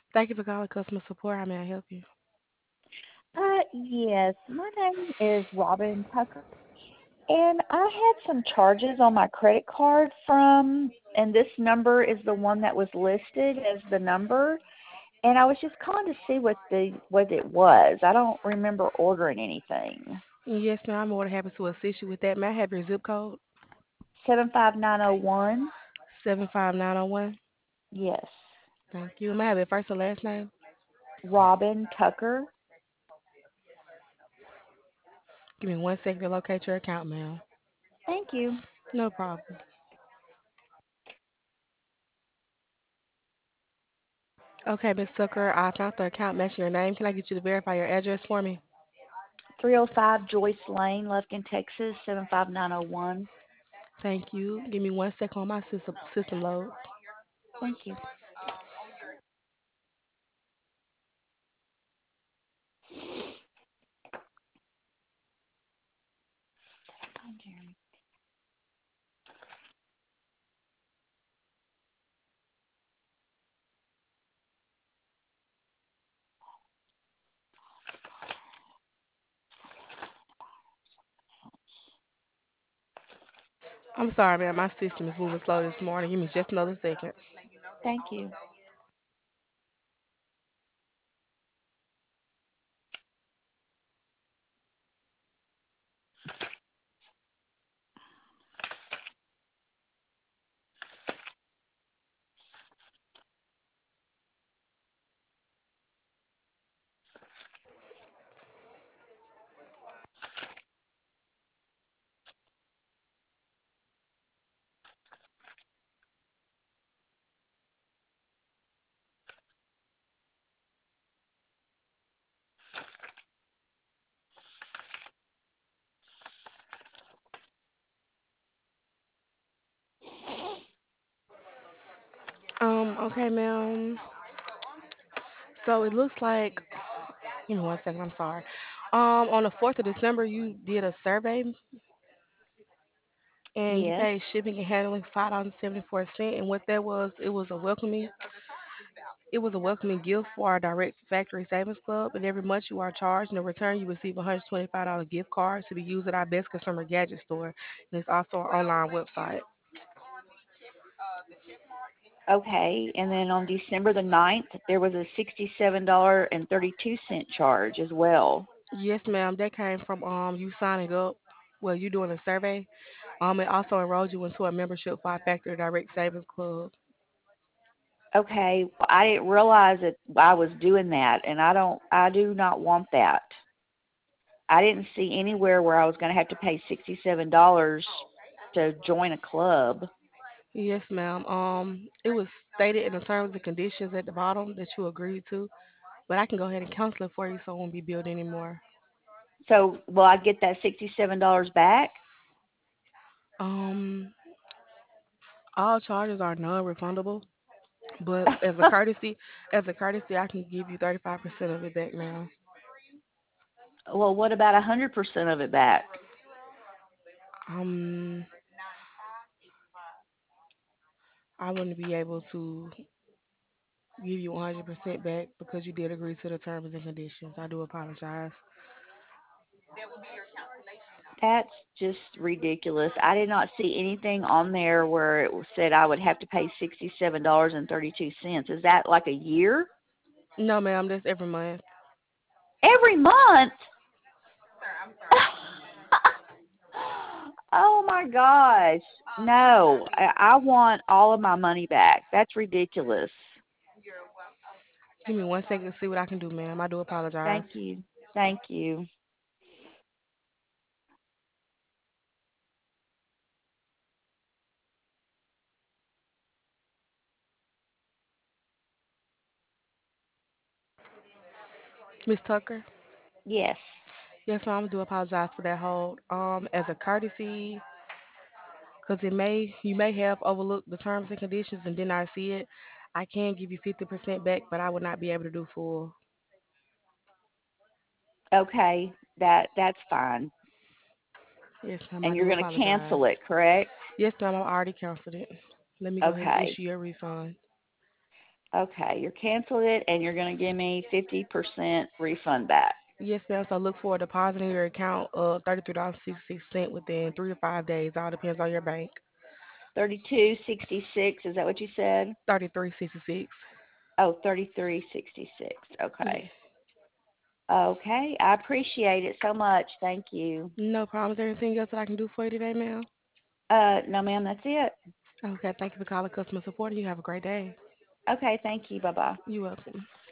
Thank you for calling customer support. How may I help you? Yes, my name is Robin Tucker, and I had some charges on my credit card and this number is the one that was listed as the number, and I was just calling to see what it was. I don't remember ordering anything. Yes, ma'am. I'm more than happy to assist you with that. May I have your zip code? 75901. 75901. Yes, Thank you. May I have your first and last name? Robin Tucker. Give me 1 second to locate your account, ma'am. Thank you. No problem. Okay, Miss Tucker, I found the account matching your name. Can I get you to verify your address for me? 305 Joyce Lane, Lufkin, Texas 75901. Thank you. Give me 1 second on my system loads. Thank you. Hi, Jeremy. I'm sorry, ma'am. My system is moving slow this morning. Give me just another second. Thank you. Okay, ma'am. So it looks like, give me 1 second. I'm sorry. On the 4th of December, you did a survey and you Yes. paid shipping and handling $5.74. And what that was, it was a welcoming gift for our direct factory savings club. And every month you are charged. And in return, you receive a $125 gift card to be used at our best consumer gadget store. And it's also our online website. Okay. And then on December the 9th, there was a $67.32 charge as well. Yes, ma'am. That came from you signing up. Well, you doing a survey. It also enrolled you into a membership for our factory direct savings club. Okay. Well, I didn't realize that I was doing that, and I do not want that. I didn't see anywhere where I was going to have to pay $67 to join a club. Yes, ma'am. It was stated in the terms and conditions at the bottom that you agreed to, but I can go ahead and cancel it for you so it won't be billed anymore. So will I get that $67 back? Um, all charges are non-refundable, but as a courtesy, I can give you 35% of it back now. Well, what about 100% of it back? Um, I wouldn't be able to give you 100% back because you did agree to the terms and conditions. I do apologize. That's just ridiculous. I did not see anything on there where it said I would have to pay $67.32. Is that like a year? No, ma'am, that's every month. Every month? Oh my gosh. No, I want all of my money back. That's ridiculous. Give me 1 second to see what I can do, ma'am. I do apologize. Thank you. Thank you. Miss Tucker? Yes. Yes, ma'am, I do apologize for that hold. As a courtesy, because you may have overlooked the terms and conditions and did not see it, I can give you 50% back, but I would not be able to do full. Okay. That's fine. Yes, ma'am, I And you're do going to apologize. cancel it, correct? Yes, ma'am, I already canceled it. Let me go ahead and Okay. issue your refund. Okay, you're canceling it and you're going to give me 50% refund back. Yes, ma'am. So look for a deposit in your account of $33.66 within 3 to 5 days. All depends on your bank. 32.66, is that what you said? 33.66. Oh, 33.66. Yeah. Okay. Okay, I appreciate it so much. Thank you. No problem. Is there anything else that I can do for you today, ma'am? No, ma'am, that's it. Okay. Thank you for calling customer support. You have a great day. Okay, thank you. Bye bye. You're welcome.